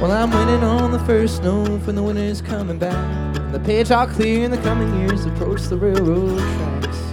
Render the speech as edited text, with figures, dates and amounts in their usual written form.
Well, I'm waiting on the first note when the winter's coming back. The page all clear in the coming years approach the railroad tracks.